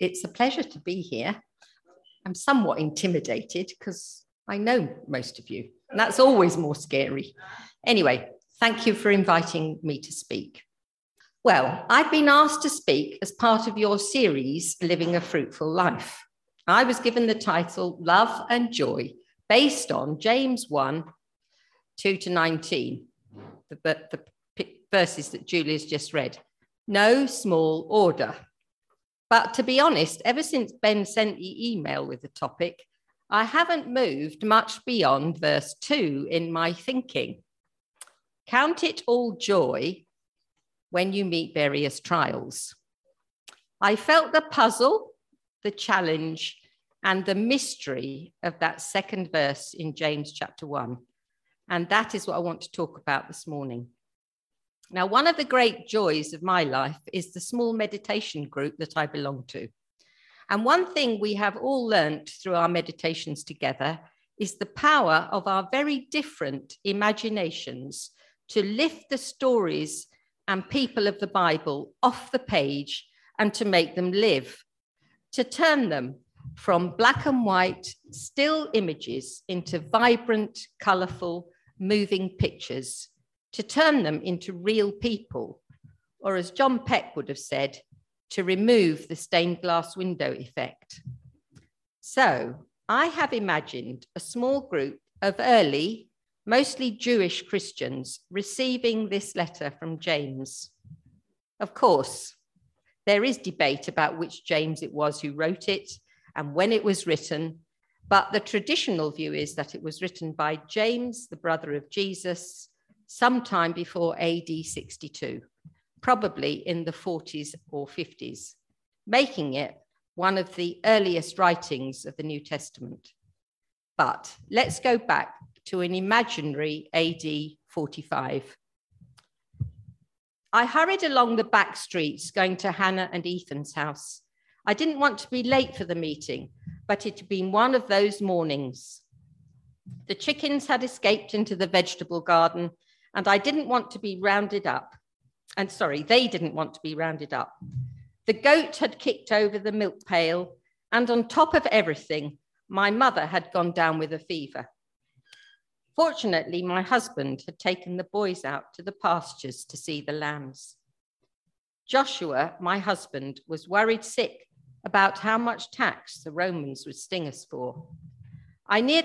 It's a pleasure to be here. I'm somewhat intimidated because I know most of you, and that's always more scary. Anyway, thank you for inviting me to speak. Well, I've been asked to speak as part of your series, Living a Fruitful Life. I was given the title Love and Joy, based on James 1, 2-19, the verses that Julia's just read. No small order. But to be honest, ever since Ben sent the email with the topic, I haven't moved much beyond verse 2 in my thinking. Count it all joy when you meet various trials. I felt the puzzle, the challenge, and the mystery of that second verse in James chapter 1. And that is what I want to talk about this morning. Now, one of the great joys of my life is the small meditation group that I belong to. And one thing we have all learnt through our meditations together is the power of our very different imaginations to lift the stories and people of the Bible off the page and to make them live, to turn them from black and white still images into vibrant, colourful, moving pictures, to turn them into real people, or as John Peck would have said, to remove the stained glass window effect. So I have imagined a small group of early, mostly Jewish Christians receiving this letter from James. Of course, there is debate about which James it was who wrote it and when it was written, but the traditional view is that it was written by James, the brother of Jesus, sometime before AD 62, probably in the 40s or 50s, making it one of the earliest writings of the New Testament. But let's go back to an imaginary AD 45. I hurried along the back streets going to Hannah and Ethan's house. I didn't want to be late for the meeting, but it had been one of those mornings. The chickens had escaped into the vegetable garden, and I didn't want to be rounded up. And sorry, they didn't want to be rounded up. The goat had kicked over the milk pail, and on top of everything, my mother had gone down with a fever. Fortunately, my husband had taken the boys out to the pastures to see the lambs. Joshua, my husband, was worried sick about how much tax the Romans would sting us for. As I neared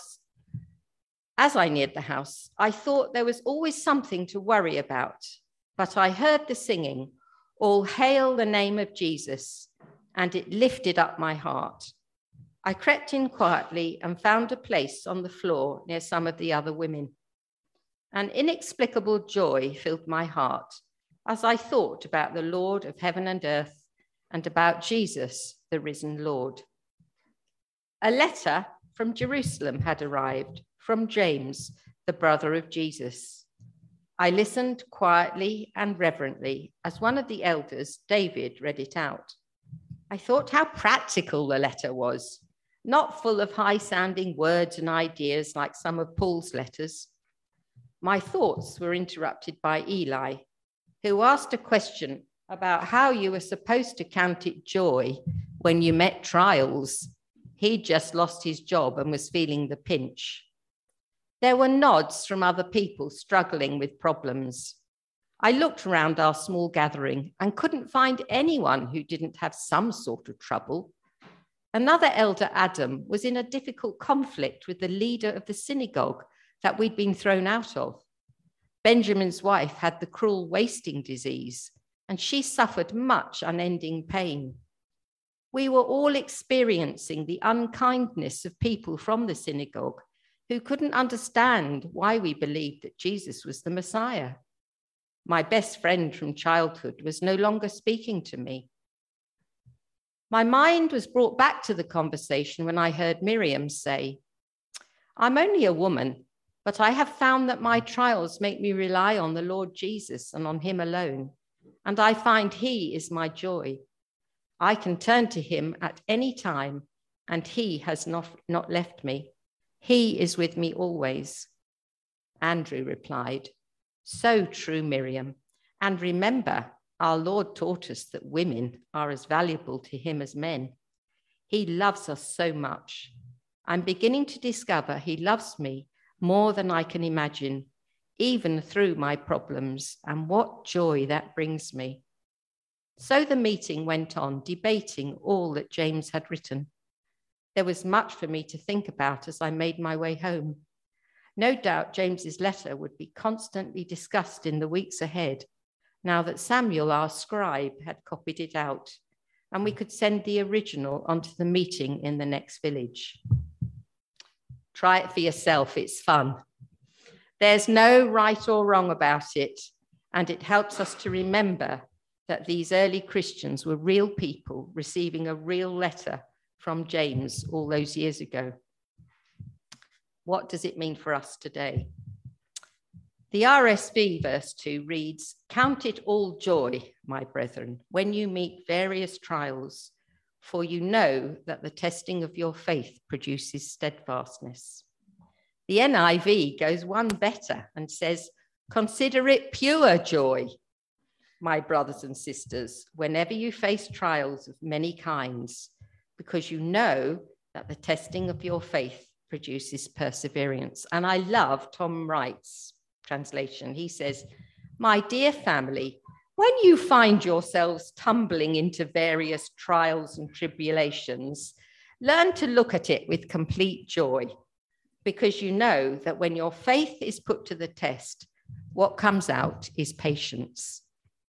the house, I thought there was always something to worry about, but I heard the singing, "All hail the name of Jesus," and it lifted up my heart. I crept in quietly and found a place on the floor near some of the other women. An inexplicable joy filled my heart as I thought about the Lord of heaven and earth and about Jesus, the risen Lord. A letter from Jerusalem had arrived, from James, the brother of Jesus. I listened quietly and reverently as one of the elders, David, read it out. I thought how practical the letter was, not full of high-sounding words and ideas like some of Paul's letters. My thoughts were interrupted by Eli, who asked a question about how you were supposed to count it joy when you met trials. He'd just lost his job and was feeling the pinch. There were nods from other people struggling with problems. I looked around our small gathering and couldn't find anyone who didn't have some sort of trouble. Another elder, Adam, was in a difficult conflict with the leader of the synagogue that we'd been thrown out of. Benjamin's wife had the cruel wasting disease, and she suffered much unending pain. We were all experiencing the unkindness of people from the synagogue who couldn't understand why we believed that Jesus was the Messiah. My best friend from childhood was no longer speaking to me. My mind was brought back to the conversation when I heard Miriam say, "I'm only a woman, but I have found that my trials make me rely on the Lord Jesus and on him alone, and I find he is my joy. I can turn to him at any time, and he has not left me. He is with me always." Andrew replied, "So true, Miriam. And remember, Our Lord taught us that women are as valuable to him as men. He loves us so much. I'm beginning to discover he loves me more than I can imagine, even through my problems, and what joy that brings me. So the meeting went on, debating all that James had written. There was much for me to think about as I made my way home. No doubt James's letter would be constantly discussed in the weeks ahead, now that Samuel, our scribe, had copied it out, and we could send the original onto the meeting in the next village. Try it for yourself, it's fun. There's no right or wrong about it, and it helps us to remember that these early Christians were real people receiving a real letter from James all those years ago. What does it mean for us today? The RSV verse 2 reads, "Count it all joy, my brethren, when you meet various trials, for you know that the testing of your faith produces steadfastness." The NIV goes one better and says, "Consider it pure joy, my brothers and sisters, whenever you face trials of many kinds, because you know that the testing of your faith produces perseverance." And I love Tom Wright's translation. He says, "My dear family, when you find yourselves tumbling into various trials and tribulations, learn to look at it with complete joy, because you know that when your faith is put to the test, what comes out is patience."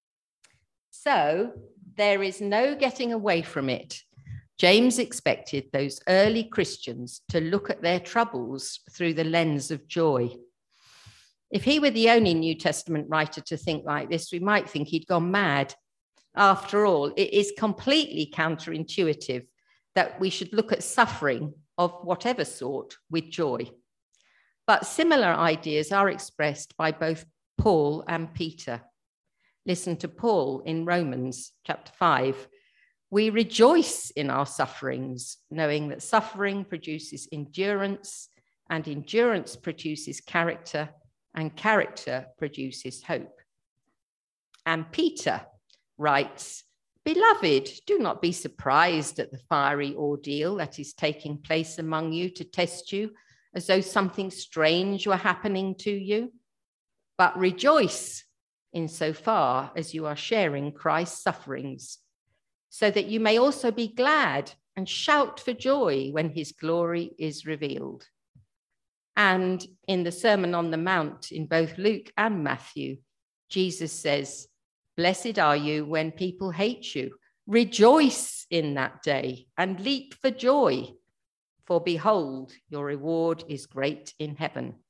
So there is no getting away from it. James expected those early Christians to look at their troubles through the lens of joy. If he were the only New Testament writer to think like this, we might think he'd gone mad. After all, it is completely counterintuitive that we should look at suffering of whatever sort with joy. But similar ideas are expressed by both Paul and Peter. Listen to Paul in Romans chapter 5. "We rejoice in our sufferings, knowing that suffering produces endurance, and endurance produces character, and character produces hope." And Peter writes, "Beloved, do not be surprised at the fiery ordeal that is taking place among you to test you, as though something strange were happening to you. But rejoice insofar as you are sharing Christ's sufferings, so that you may also be glad and shout for joy when his glory is revealed." And in the Sermon on the Mount in both Luke and Matthew, Jesus says, "Blessed are you when people hate you. Rejoice in that day and leap for joy, for behold, your reward is great in heaven."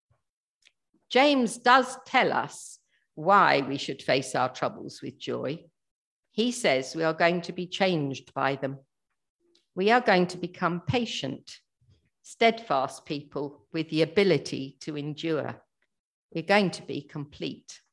James does tell us why we should face our troubles with joy. He says we are going to be changed by them. We are going to become patient, steadfast people with the ability to endure. We're going to be complete.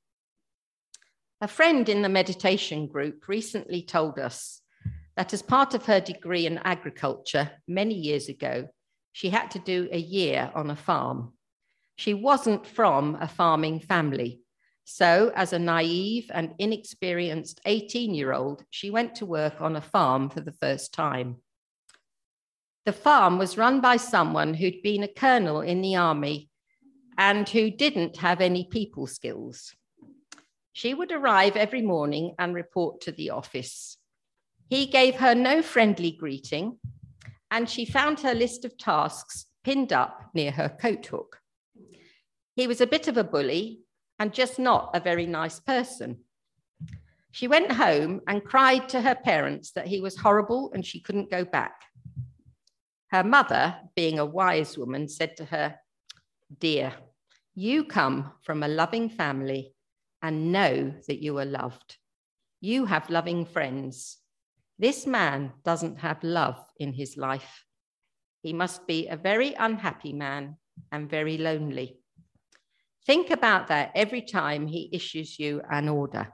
A friend in the meditation group recently told us that as part of her degree in agriculture many years ago, she had to do a year on a farm. She wasn't from a farming family. So as a naive and inexperienced 18-year-old, she went to work on a farm for the first time. The farm was run by someone who'd been a colonel in the army and who didn't have any people skills. She would arrive every morning and report to the office. He gave her no friendly greeting, and she found her list of tasks pinned up near her coat hook. He was a bit of a bully and just not a very nice person. She went home and cried to her parents that he was horrible and she couldn't go back. Her mother, being a wise woman, said to her, "Dear, you come from a loving family and know that you are loved. You have loving friends. This man doesn't have love in his life. He must be a very unhappy man and very lonely. Think about that every time he issues you an order."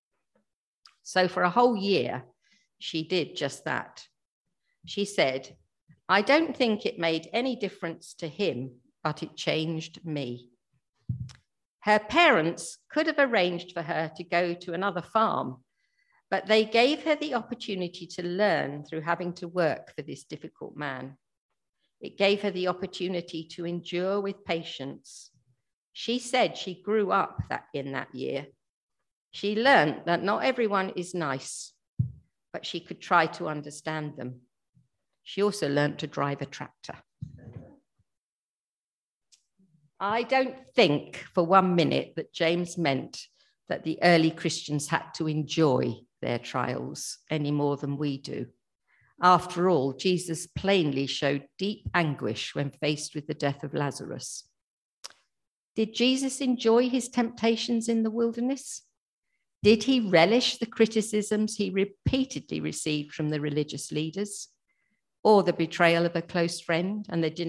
So for a whole year, she did just that. She said, "I don't think it made any difference to him, but it changed me." Her parents could have arranged for her to go to another farm, but they gave her the opportunity to learn through having to work for this difficult man. It gave her the opportunity to endure with patience. She said she grew up in that year. She learned that not everyone is nice, but she could try to understand them. She also learned to drive a tractor. I don't think for 1 minute that James meant that the early Christians had to enjoy their trials any more than we do. After all, Jesus plainly showed deep anguish when faced with the death of Lazarus. Did Jesus enjoy his temptations in the wilderness? Did he relish the criticisms he repeatedly received from the religious leaders, or the betrayal of a close friend and the